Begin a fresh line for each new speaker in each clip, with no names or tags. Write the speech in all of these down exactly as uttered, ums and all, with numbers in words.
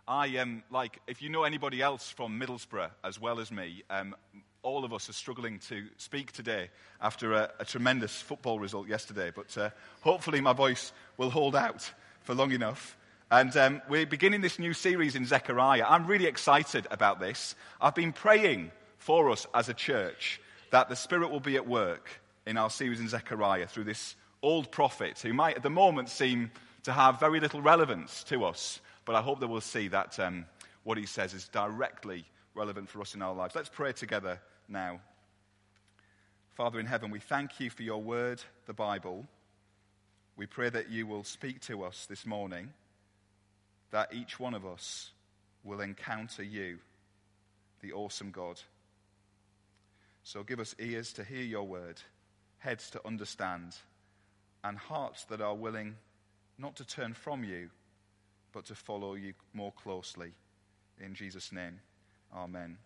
I um, like, if you know anybody else from Middlesbrough as well as me, um, all of us are struggling to speak today after a, a tremendous football result yesterday. But uh, hopefully my voice will hold out for long enough. And um, we're beginning this new series in Zechariah. I'm really excited about this. I've been praying for us as a church that the Spirit will be at work in our series in Zechariah through this old prophet who might at the moment seem to have very little relevance to us. But I hope that we'll see that um, what he says is directly relevant for us in our lives. Let's pray together now. Father in heaven, we thank you for your word, the Bible. We pray that you will speak to us this morning, that each one of us will encounter you, the awesome God. So give us ears to hear your word, heads to understand, and hearts that are willing not to turn from you, but to follow you more closely. In Jesus' name, amen.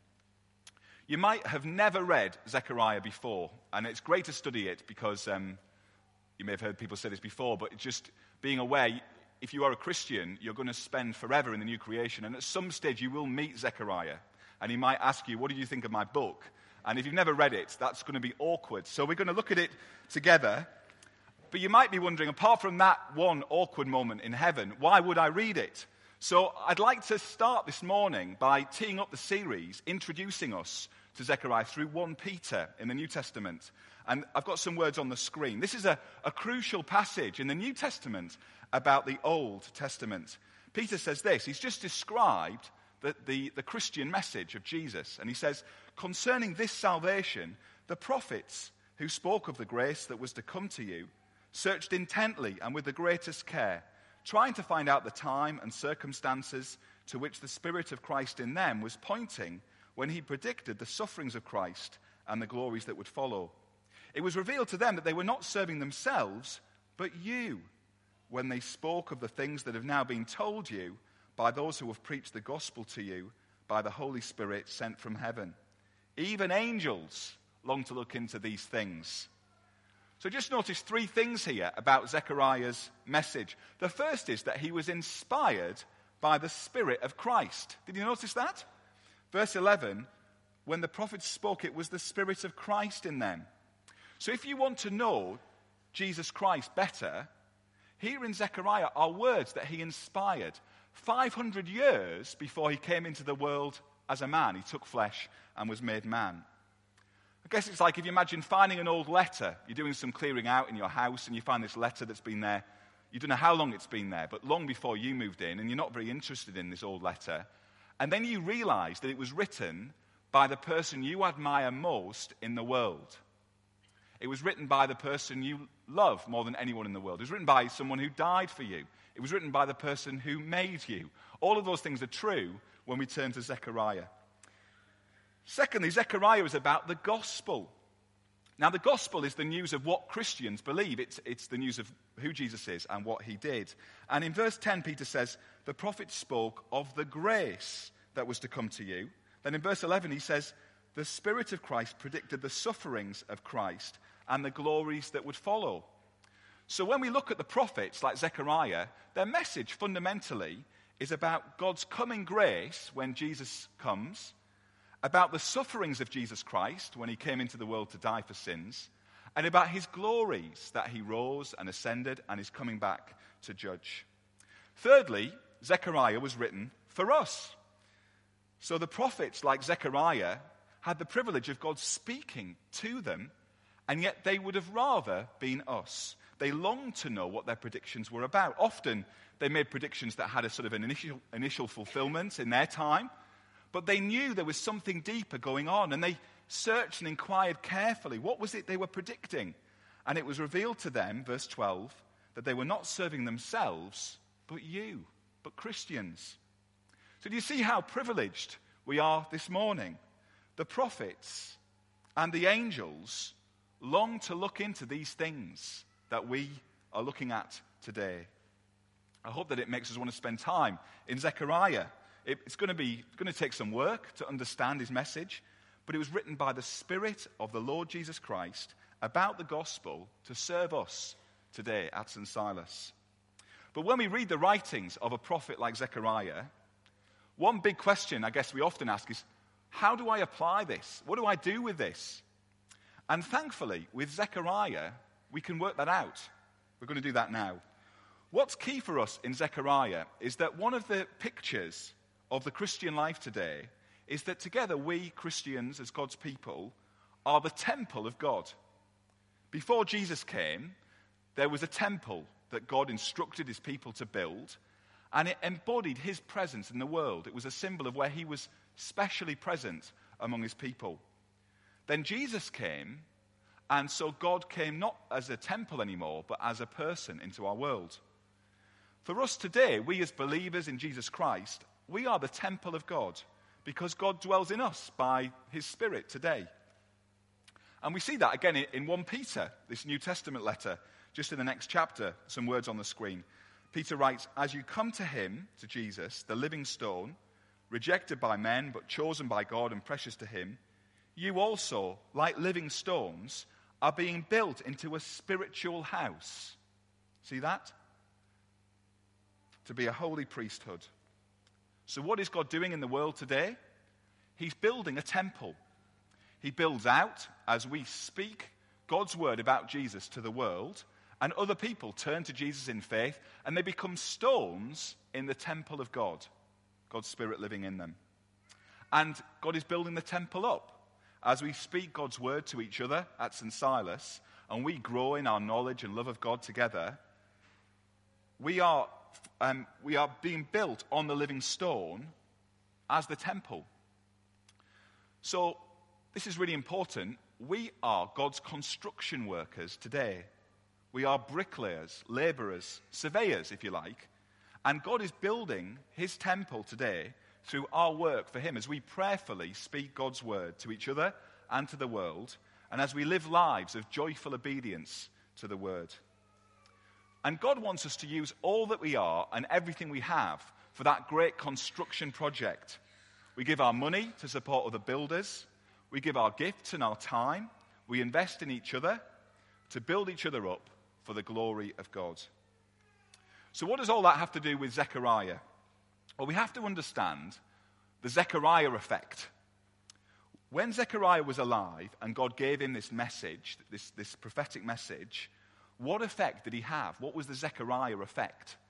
You might have never read Zechariah before, and it's great to study it because um, you may have heard people say this before, but just being aware, if you are a Christian, you're going to spend forever in the new creation, and at some stage you will meet Zechariah, and he might ask you, what did you think of my book? And if you've never read it, that's going to be awkward. So we're going to look at it together. But you might be wondering, apart from that one awkward moment in heaven, why would I read it? So I'd like to start this morning by teeing up the series, introducing us to Zechariah through First Peter in the New Testament. And I've got some words on the screen. This is a, a crucial passage in the New Testament about the Old Testament. Peter says this. He's just described the, the, the Christian message of Jesus. And he says, concerning this salvation, the prophets who spoke of the grace that was to come to you searched intently and with the greatest care, trying to find out the time and circumstances to which the Spirit of Christ in them was pointing when he predicted the sufferings of Christ and the glories that would follow. It was revealed to them that they were not serving themselves, but you, when they spoke of the things that have now been told you by those who have preached the gospel to you by the Holy Spirit sent from heaven. Even angels long to look into these things. So just notice three things here about Zechariah's message. The first is that he was inspired by the Spirit of Christ. Did you notice that? Verse eleven, when the prophets spoke, it was the Spirit of Christ in them. So if you want to know Jesus Christ better, here in Zechariah are words that he inspired five hundred years before he came into the world as a man. He took flesh and was made man. I guess it's like if you imagine finding an old letter. You're doing some clearing out in your house and you find this letter that's been there. You don't know how long it's been there, but long before you moved in, and you're not very interested in this old letter. And then you realize that it was written by the person you admire most in the world. It was written by the person you love more than anyone in the world. It was written by someone who died for you. It was written by the person who made you. All of those things are true when we turn to Zechariah. Secondly, Zechariah is about the gospel. Now, the gospel is the news of what Christians believe. It's, it's the news of who Jesus is and what he did. And in verse ten, Peter says, the prophet spoke of the grace that was to come to you. Then in verse eleven, he says, the Spirit of Christ predicted the sufferings of Christ and the glories that would follow. So when we look at the prophets like Zechariah, their message fundamentally is about God's coming grace when Jesus comes, about the sufferings of Jesus Christ when he came into the world to die for sins, and about his glories that he rose and ascended and is coming back to judge. Thirdly, Zechariah was written for us. So the prophets like Zechariah had the privilege of God speaking to them, and yet they would have rather been us. They longed to know what their predictions were about. Often they made predictions that had a sort of an initial, initial fulfillment in their time, but they knew there was something deeper going on, and they searched and inquired carefully. What was it they were predicting? And it was revealed to them, verse twelve, that they were not serving themselves, but you, but Christians. So do you see how privileged we are this morning? The prophets and the angels long to look into these things that we are looking at today. I hope that it makes us want to spend time in Zechariah. It's going to be it's going to take some work to understand his message, but it was written by the Spirit of the Lord Jesus Christ about the gospel to serve us today at Saint Silas. But when we read the writings of a prophet like Zechariah, one big question I guess we often ask is, how do I apply this? What do I do with this? And thankfully, with Zechariah, we can work that out. We're going to do that now. What's key for us in Zechariah is that one of the pictures of the Christian life today is that together we Christians, as God's people, are the temple of God. Before Jesus came, there was a temple that God instructed his people to build, and it embodied his presence in the world. It was a symbol of where he was specially present among his people. Then Jesus came, and so God came not as a temple anymore, but as a person into our world. For us today, we as believers in Jesus Christ, we are the temple of God because God dwells in us by his Spirit today. And we see that again in First Peter, this New Testament letter, just in the next chapter, some words on the screen. Peter writes, "As you come to him," to Jesus, "the living stone, rejected by men but chosen by God and precious to him, you also, like living stones, are being built into a spiritual house." See that? To be a holy priesthood. So what is God doing in the world today? He's building a temple. He builds out as we speak God's word about Jesus to the world, and other people turn to Jesus in faith, and they become stones in the temple of God, God's Spirit living in them. And God is building the temple up. As we speak God's word to each other at Saint Silas, and we grow in our knowledge and love of God together, we are, um, we are being built on the living stone as the temple. So, this is really important. We are God's construction workers today. We are bricklayers, laborers, surveyors, if you like. And God is building his temple today through our work for him as we prayerfully speak God's word to each other and to the world, and as we live lives of joyful obedience to the word. And God wants us to use all that we are and everything we have for that great construction project. We give our money to support other builders. We give our gifts and our time. We invest in each other to build each other up for the glory of God. So what does all that have to do with Zechariah? Well, we have to understand the Zechariah effect. When Zechariah was alive and God gave him this message, this, this prophetic message, what effect did he have? What was the Zechariah effect?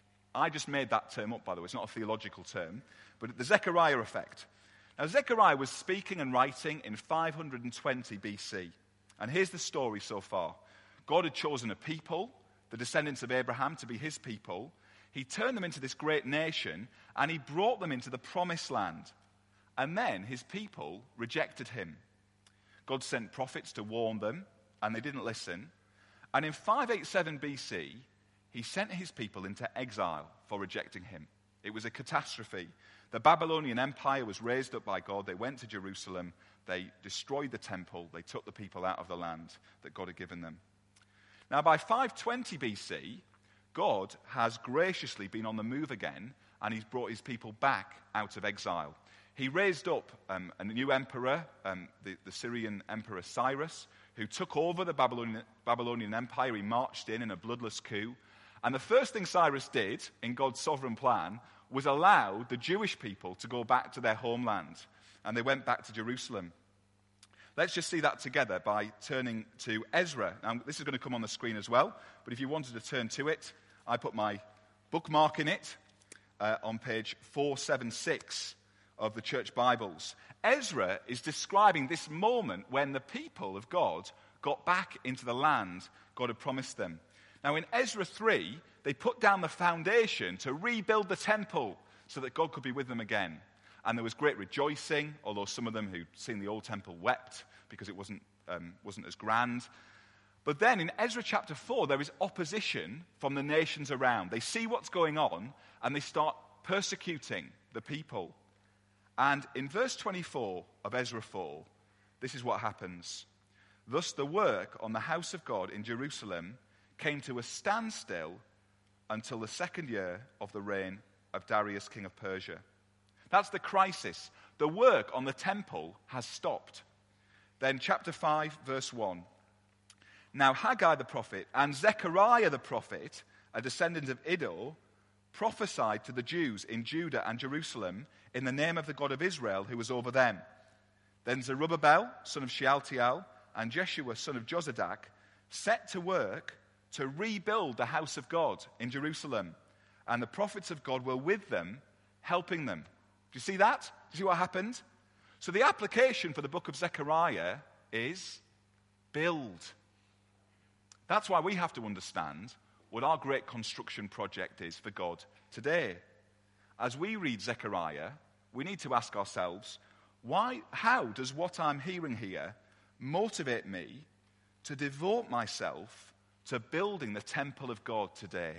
I just made that term up, by the way. It's not a theological term, but the Zechariah effect. Now, Zechariah was speaking and writing in five hundred twenty B C. And here's the story so far. God had chosen a people, the descendants of Abraham, to be his people. He turned them into this great nation, and he brought them into the promised land. And then his people rejected him. God sent prophets to warn them, and they didn't listen. And in five eighty-seven B C, he sent his people into exile for rejecting him. It was a catastrophe. The Babylonian Empire was raised up by God. They went to Jerusalem. They destroyed the temple. They took the people out of the land that God had given them. Now, by five twenty B C, God has graciously been on the move again, and he's brought his people back out of exile. He raised up um, a new emperor, um, the, the Syrian Emperor Cyrus, who took over the Babylonian, Babylonian Empire. He marched in in a bloodless coup. And the first thing Cyrus did, in God's sovereign plan, was allow the Jewish people to go back to their homeland. And they went back to Jerusalem. Let's just see that together by turning to Ezra. Now, this is going to come on the screen as well, but if you wanted to turn to it, I put my bookmark in it uh, on page four seventy-six of the church Bibles. Ezra is describing this moment when the people of God got back into the land God had promised them. Now, in Ezra three, they put down the foundation to rebuild the temple so that God could be with them again. And there was great rejoicing, although some of them who'd seen the old temple wept because it wasn't, um, wasn't as grand. But then in Ezra chapter four, there is opposition from the nations around. They see what's going on, and they start persecuting the people. And in verse twenty-four of Ezra four, this is what happens. Thus the work on the house of God in Jerusalem came to a standstill until the second year of the reign of Darius, king of Persia. That's the crisis. The work on the temple has stopped. Then chapter five, verse one. Now Haggai the prophet and Zechariah the prophet, a descendant of Iddo, prophesied to the Jews in Judah and Jerusalem in the name of the God of Israel who was over them. Then Zerubbabel, son of Shealtiel, and Jeshua, son of Jozadak, set to work to rebuild the house of God in Jerusalem. And the prophets of God were with them, helping them. Do you see that? Do you see what happened? So the application for the book of Zechariah is build. That's why we have to understand what our great construction project is for God today. As we read Zechariah, we need to ask ourselves, why, how does what I'm hearing here motivate me to devote myself to building the temple of God today?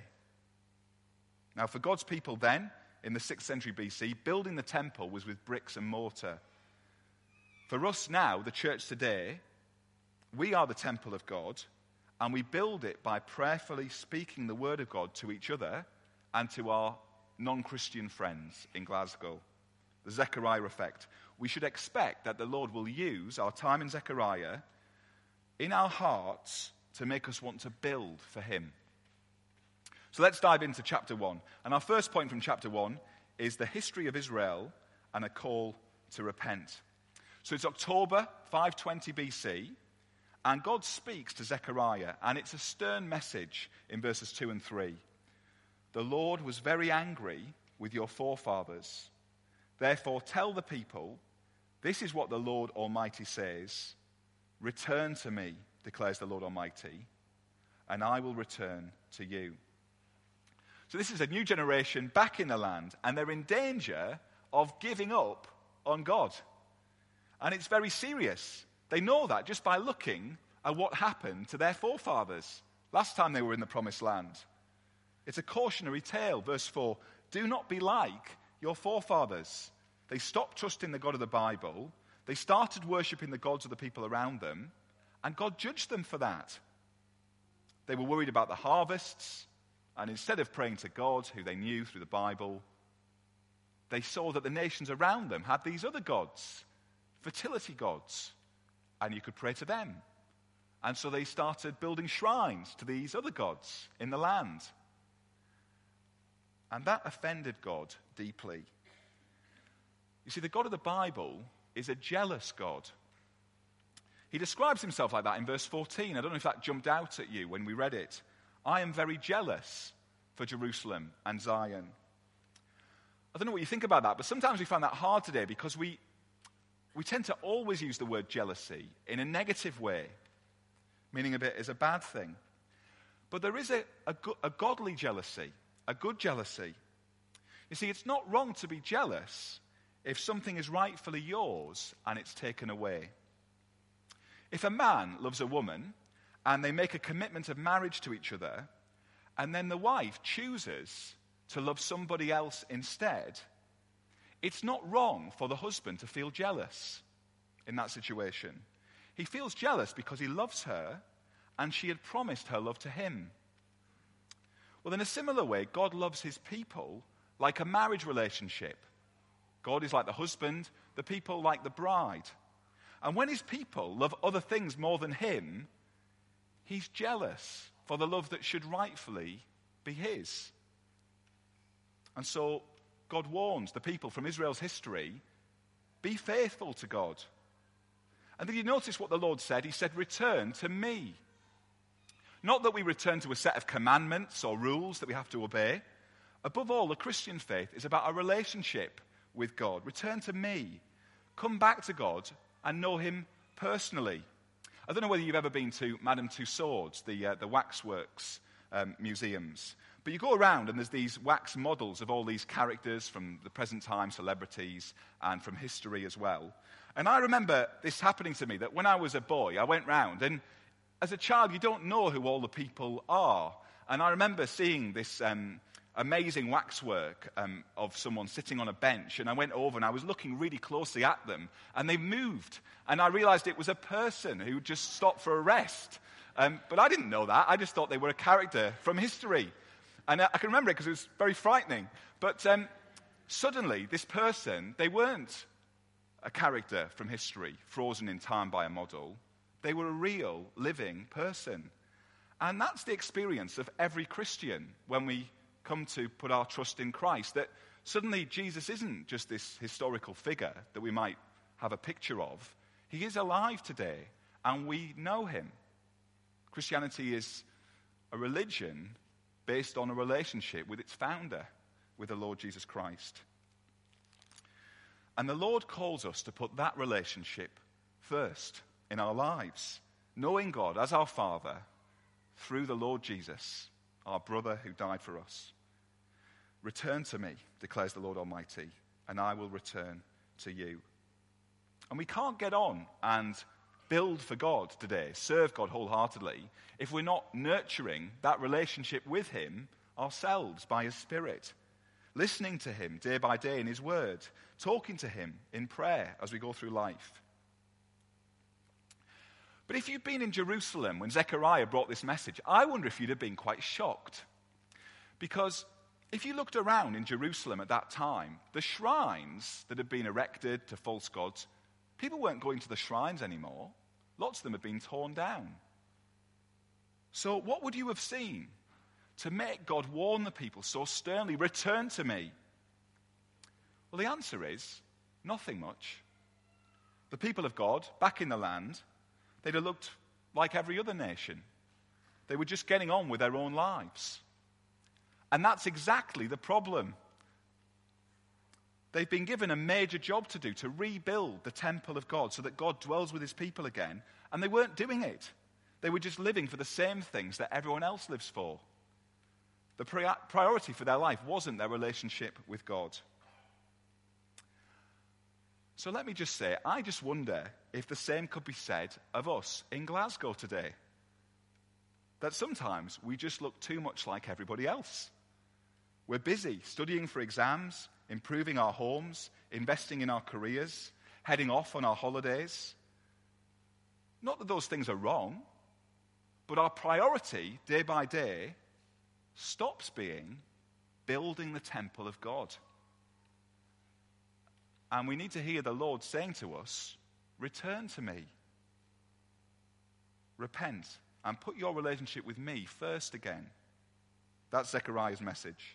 Now, for God's people then, in the sixth century B C, building the temple was with bricks and mortar. For us now, the church today, we are the temple of God, and we build it by prayerfully speaking the word of God to each other and to our non-Christian friends in Glasgow. The Zechariah effect. We should expect that the Lord will use our time in Zechariah in our hearts to make us want to build for him. So let's dive into chapter one. And our first point from chapter one is the history of Israel and a call to repent. So it's October five twenty B C, and God speaks to Zechariah, and it's a stern message in verses two and three. The Lord was very angry with your forefathers. Therefore tell the people, this is what the Lord Almighty says. Return to me, declares the Lord Almighty, and I will return to you. So this is a new generation back in the land, and they're in danger of giving up on God. And it's very serious. They know that just by looking at what happened to their forefathers last time they were in the promised land. It's a cautionary tale. Verse four, do not be like your forefathers. They stopped trusting the God of the Bible. They started worshipping the gods of the people around them, and God judged them for that. They were worried about the harvests, and instead of praying to God, who they knew through the Bible, they saw that the nations around them had these other gods, fertility gods, and you could pray to them. And so they started building shrines to these other gods in the land. And that offended God deeply. You see, the God of the Bible is a jealous God. He describes himself like that in verse fourteen. I don't know if that jumped out at you when we read it. I am very jealous for Jerusalem and Zion. I don't know what you think about that, but sometimes we find that hard today because we, we tend to always use the word jealousy in a negative way, meaning a bit is a bad thing. But there is a, a, go- a godly jealousy, a good jealousy. You see, it's not wrong to be jealous if something is rightfully yours and it's taken away. If a man loves a woman and they make a commitment of marriage to each other, and then the wife chooses to love somebody else instead, it's not wrong for the husband to feel jealous in that situation. He feels jealous because he loves her and she had promised her love to him. Well, in a similar way, God loves his people like a marriage relationship. God is like the husband, the people like the bride. And when his people love other things more than him, he's jealous for the love that should rightfully be his. And so God warns the people from Israel's history, be faithful to God. And did you notice what the Lord said? He said, return to me. Not that we return to a set of commandments or rules that we have to obey. Above all, the Christian faith is about a relationship with God. Return to me. Come back to God and know him personally. I don't know whether you've ever been to Madame Tussauds, the, uh, the waxworks um, museums. But you go around and there's these wax models of all these characters from the present time, celebrities, and from history as well. And I remember this happening to me, that when I was a boy, I went round, and as a child, you don't know who all the people are. And I remember seeing this um, amazing waxwork um, of someone sitting on a bench, and I went over and I was looking really closely at them, and they moved, and I realized it was a person who just stopped for a rest. Um, but I didn't know that. I just thought they were a character from history. And I, I can remember it because it was very frightening. But um, suddenly, this person, they weren't a character from history, frozen in time by a model. They were a real, living person. And that's the experience of every Christian when we come to put our trust in Christ, that suddenly Jesus isn't just this historical figure that we might have a picture of. He is alive today, and we know him. Christianity is a religion based on a relationship with its founder, with the Lord Jesus Christ. And the Lord calls us to put that relationship first in our lives, knowing God as our Father through the Lord Jesus, our brother who died for us. Return to me, declares the Lord Almighty, and I will return to you. And we can't get on and build for God today, serve God wholeheartedly, if we're not nurturing that relationship with him ourselves by his Spirit, listening to him day by day in his word, talking to him in prayer as we go through life. But if you'd been in Jerusalem when Zechariah brought this message, I wonder if you'd have been quite shocked. Because if you looked around in Jerusalem at that time, the shrines that had been erected to false gods, people weren't going to the shrines anymore. Lots of them had been torn down. So what would you have seen to make God warn the people so sternly, return to me? Well, the answer is nothing much. The people of God, back in the land, they'd have looked like every other nation. They were just getting on with their own lives. And that's exactly the problem. They've been given a major job to do, to rebuild the temple of God so that God dwells with his people again, and they weren't doing it. They were just living for the same things that everyone else lives for. The pri- priority for their life wasn't their relationship with God. So let me just say, I just wonder if the same could be said of us in Glasgow today. That sometimes we just look too much like everybody else. We're busy studying for exams, improving our homes, investing in our careers, heading off on our holidays. Not that those things are wrong, but our priority, day by day, stops being building the temple of God. And we need to hear the Lord saying to us, return to me. Repent and put your relationship with me first again. That's Zechariah's message.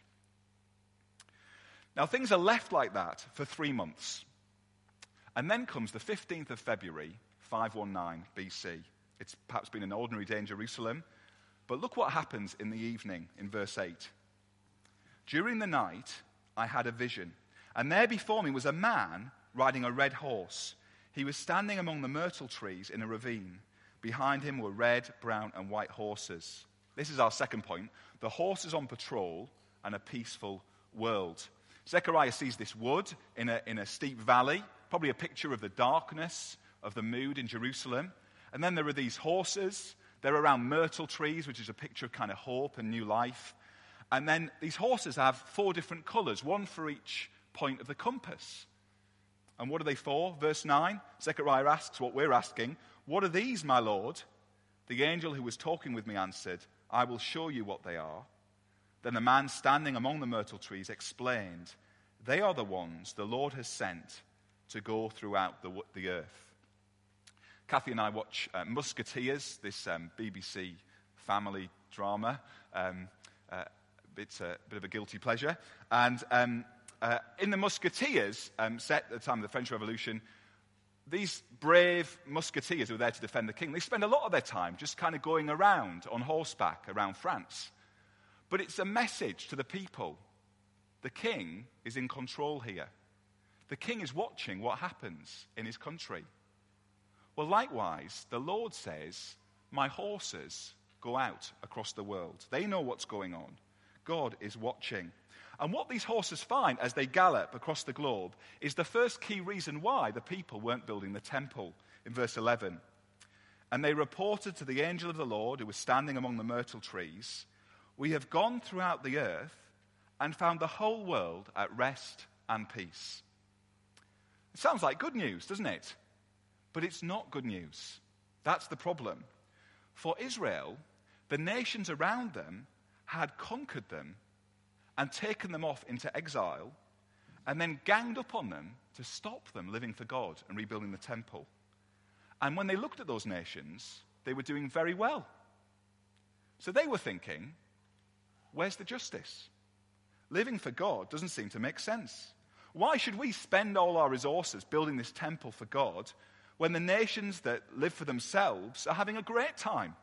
Now, things are left like that for three months. And then comes the fifteenth of February, five nineteen B C. It's perhaps been an ordinary day in Jerusalem. But look what happens in the evening in verse eight. During the night, I had a vision. And there before me was a man riding a red horse. He was standing among the myrtle trees in a ravine. Behind him were red, brown, and white horses. This is our second point. The horses on patrol and a peaceful world. Zechariah sees this wood in a, in a steep valley, probably a picture of the darkness of the mood in Jerusalem. And then there are these horses. They're around myrtle trees, which is a picture of kind of hope and new life. And then these horses have four different colors, one for each point of the compass. And what are they for? Verse nine, Zechariah asks what we're asking. What are these, my Lord? The angel who was talking with me answered, I will show you what they are. Then the man standing among the myrtle trees explained, they are the ones the Lord has sent to go throughout the, the earth. Kathy and I watch uh, Musketeers, this um, B B C family drama. Um, uh, it's a bit of a guilty pleasure. And um, uh, in the Musketeers, um, set at the time of the French Revolution, these brave musketeers who were there to defend the king, they spend a lot of their time just kind of going around on horseback around France. But it's a message to the people. The king is in control here. The king is watching what happens in his country. Well, likewise, the Lord says, my horses go out across the world. They know what's going on. God is watching. And what these horses find as they gallop across the globe is the first key reason why the people weren't building the temple in verse eleven. And they reported to the angel of the Lord who was standing among the myrtle trees, we have gone throughout the earth and found the whole world at rest and peace. It sounds like good news, doesn't it? But it's not good news. That's the problem. For Israel, the nations around them had conquered them and taken them off into exile and then ganged up on them to stop them living for God and rebuilding the temple. And when they looked at those nations, they were doing very well. So they were thinking, where's the justice? Living for God doesn't seem to make sense. Why should we spend all our resources building this temple for God when the nations that live for themselves are having a great time?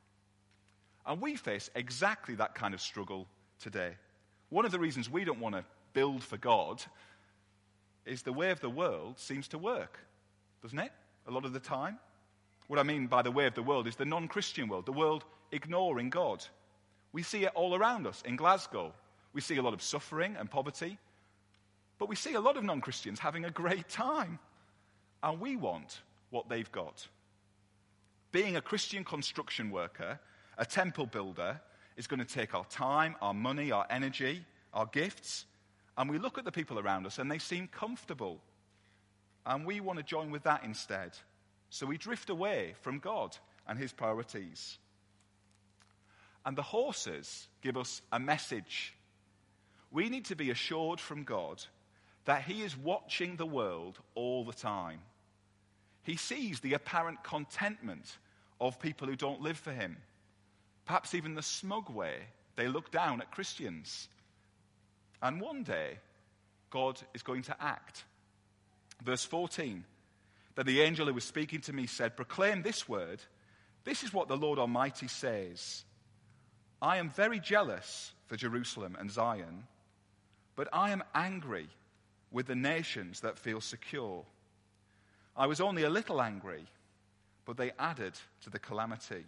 And we face exactly that kind of struggle today. One of the reasons we don't want to build for God is the way of the world seems to work, doesn't it? A lot of the time. What I mean by the way of the world is the non-Christian world, the world ignoring God. We see it all around us in Glasgow. We see a lot of suffering and poverty, but we see a lot of non-Christians having a great time, and we want what they've got. Being a Christian construction worker, a temple builder, is going to take our time, our money, our energy, our gifts, and we look at the people around us and they seem comfortable, and we want to join with that instead. So we drift away from God and his priorities. And the horses give us a message. We need to be assured from God that he is watching the world all the time. He sees the apparent contentment of people who don't live for him. Perhaps even the smug way they look down at Christians. And one day, God is going to act. Verse fourteen, that the angel who was speaking to me said, "Proclaim this word. This is what the Lord Almighty says. I am very jealous for Jerusalem and Zion, but I am angry with the nations that feel secure. I was only a little angry, but they added to the calamity."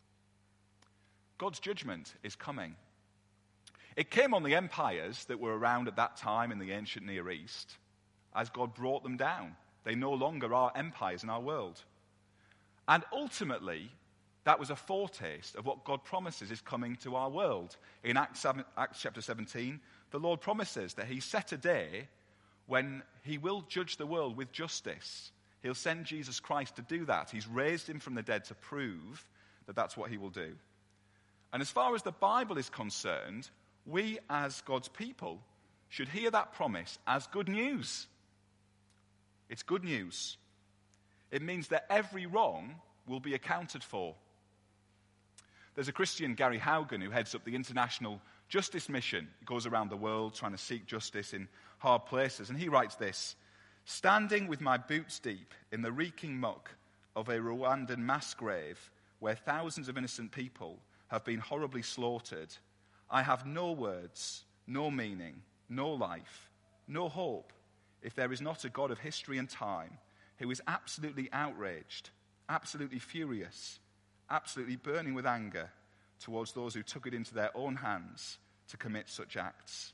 God's judgment is coming. It came on the empires that were around at that time in the ancient Near East as God brought them down. They no longer are empires in our world. And ultimately, that was a foretaste of what God promises is coming to our world. In Acts, Acts chapter seventeen, the Lord promises that he set a day when he will judge the world with justice. He'll send Jesus Christ to do that. He's raised him from the dead to prove that that's what he will do. And as far as the Bible is concerned, we as God's people should hear that promise as good news. It's good news. It means that every wrong will be accounted for. There's a Christian, Gary Haugen, who heads up the International Justice Mission. He goes around the world trying to seek justice in hard places. And he writes this: "Standing with my boots deep in the reeking muck of a Rwandan mass grave where thousands of innocent people have been horribly slaughtered, I have no words, no meaning, no life, no hope, if there is not a God of history and time who is absolutely outraged, absolutely furious, absolutely burning with anger towards those who took it into their own hands to commit such acts."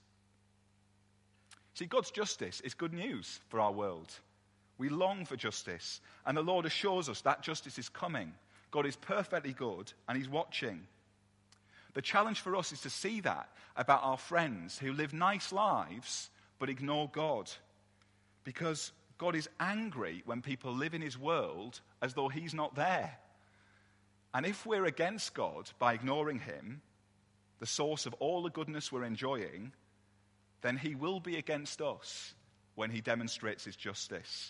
See, God's justice is good news for our world. We long for justice, and the Lord assures us that justice is coming. God is perfectly good, and he's watching. The challenge for us is to see that about our friends who live nice lives but ignore God. Because God is angry when people live in his world as though he's not there. And if we're against God by ignoring him, the source of all the goodness we're enjoying, then he will be against us when he demonstrates his justice.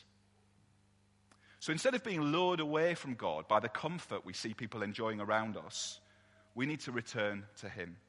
So instead of being lured away from God by the comfort we see people enjoying around us, we need to return to him.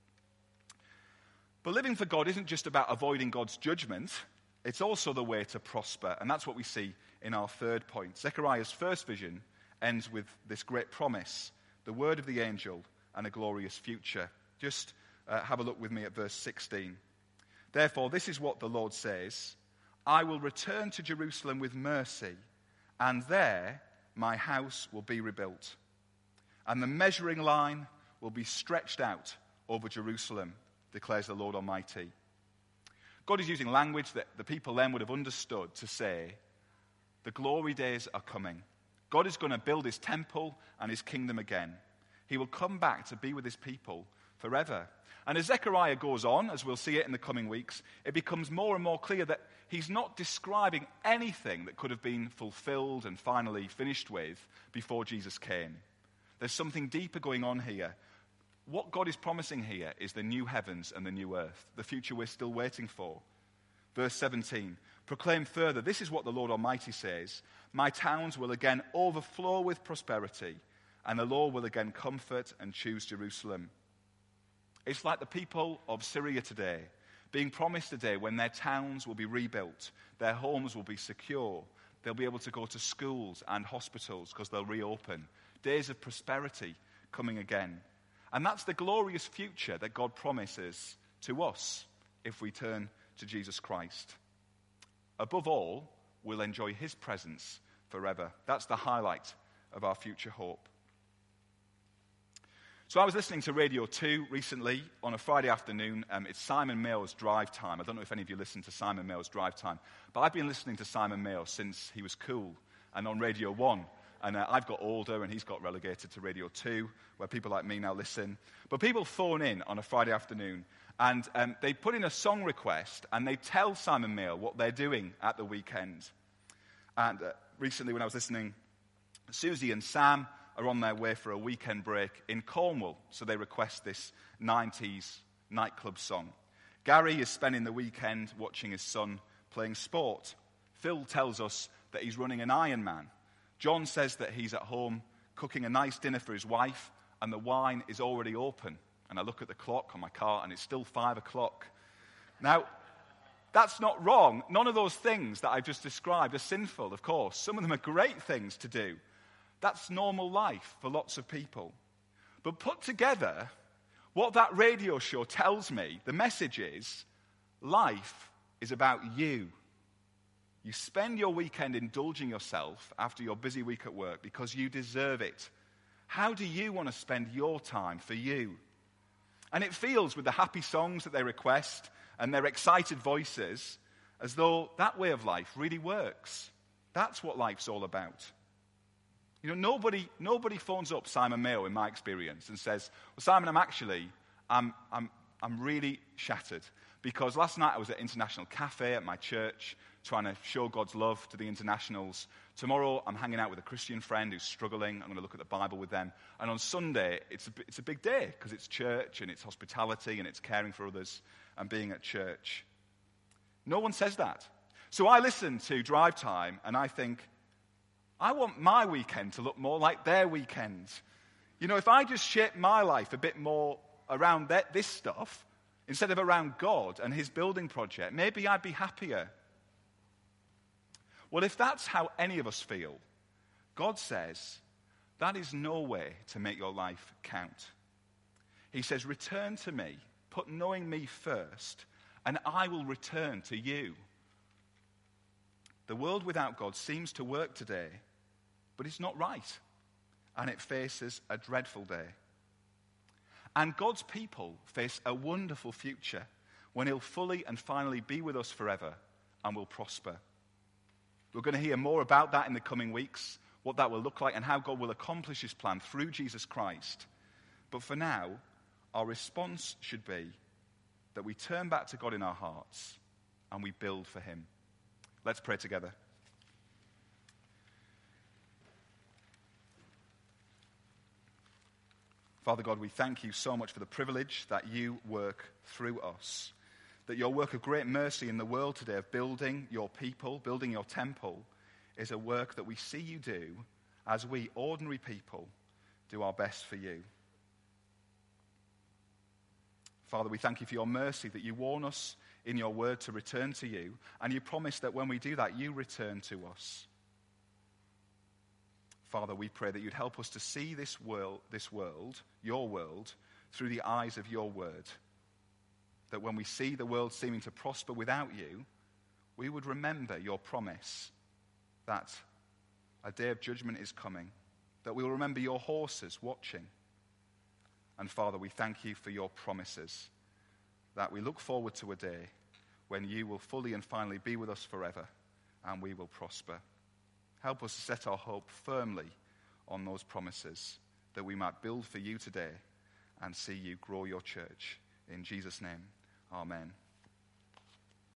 But living for God isn't just about avoiding God's judgment. It's also the way to prosper. And that's what we see in our third point. Zechariah's first vision ends with this great promise, the word of the angel and a glorious future. Just uh, have a look with me at verse sixteen. "Therefore, this is what the Lord says, I will return to Jerusalem with mercy, and there my house will be rebuilt. And the measuring line will be stretched out over Jerusalem, declares the Lord Almighty." God is using language that the people then would have understood to say, the glory days are coming. God is going to build his temple and his kingdom again. He will come back to be with his people forever. And as Zechariah goes on, as we'll see it in the coming weeks, it becomes more and more clear that he's not describing anything that could have been fulfilled and finally finished with before Jesus came. There's something deeper going on here. What God is promising here is the new heavens and the new earth, the future we're still waiting for. Verse seventeen, "Proclaim further, this is what the Lord Almighty says, my towns will again overflow with prosperity, and the Lord will again comfort and choose Jerusalem." It's like the people of Syria today. being promised a day when their towns will be rebuilt, their homes will be secure, they'll be able to go to schools and hospitals because they'll reopen. Days of prosperity coming again. And that's the glorious future that God promises to us if we turn to Jesus Christ. Above all, we'll enjoy his presence forever. That's the highlight of our future hope. So I was listening to Radio two recently on a Friday afternoon. Um, it's Simon Mayo's Drive Time. I don't know if any of you listen to Simon Mayo's Drive Time, but I've been listening to Simon Mayo since he was cool and on Radio one. And uh, I've got older and he's got relegated to Radio two, where people like me now listen. But people phone in on a Friday afternoon and um, they put in a song request and they tell Simon Mayo what they're doing at the weekend. And uh, recently when I was listening, Susie and Sam are on their way for a weekend break in Cornwall. So they request this nineties nightclub song. Gary is spending the weekend watching his son playing sport. Phil tells us that he's running an Ironman. John says that he's at home cooking a nice dinner for his wife and the wine is already open. And I look at the clock on my car and it's still five o'clock. Now, that's not wrong. None of those things that I've just described are sinful, of course. Some of them are great things to do. That's normal life for lots of people. But put together, what that radio show tells me, the message is, life is about you. You spend your weekend indulging yourself after your busy week at work because you deserve it. How do you want to spend your time for you? And it feels, with the happy songs that they request and their excited voices, as though that way of life really works. That's what life's all about. You know, nobody nobody phones up Simon Mayo, in my experience, and says, well, Simon, I'm actually, I'm, I'm, I'm really shattered. Because last night I was at International Cafe at my church, trying to show God's love to the internationals. Tomorrow I'm hanging out with a Christian friend who's struggling. I'm going to look at the Bible with them. And on Sunday, it's a, it's a big day, because it's church, and it's hospitality, and it's caring for others, and being at church. No one says that. So I listen to Drive Time, and I think, I want my weekend to look more like their weekend. You know, if I just shape my life a bit more around that, this stuff, instead of around God and his building project, maybe I'd be happier. Well, if that's how any of us feel, God says, that is no way to make your life count. He says, return to me, put knowing me first, and I will return to you. The world without God seems to work today, but it's not right, and it faces a dreadful day. And God's people face a wonderful future when he'll fully and finally be with us forever and will prosper. We're going to hear more about that in the coming weeks, what that will look like and how God will accomplish his plan through Jesus Christ. But for now, our response should be that we turn back to God in our hearts and we build for him. Let's pray together. Father God, we thank you so much for the privilege that you work through us, that your work of great mercy in the world today of building your people, building your temple, is a work that we see you do as we, ordinary people, do our best for you. Father, we thank you for your mercy, that you warn us in your word to return to you, and you promise that when we do that, you return to us. Father, we pray that you'd help us to see this world, this world, your world, through the eyes of your word. That when we see the world seeming to prosper without you, we would remember your promise that a day of judgment is coming, that we will remember your horses watching. And Father, we thank you for your promises, that we look forward to a day when you will fully and finally be with us forever, and we will prosper. Help us to set our hope firmly on those promises, that we might build for you today and see you grow your church. In Jesus' name, amen.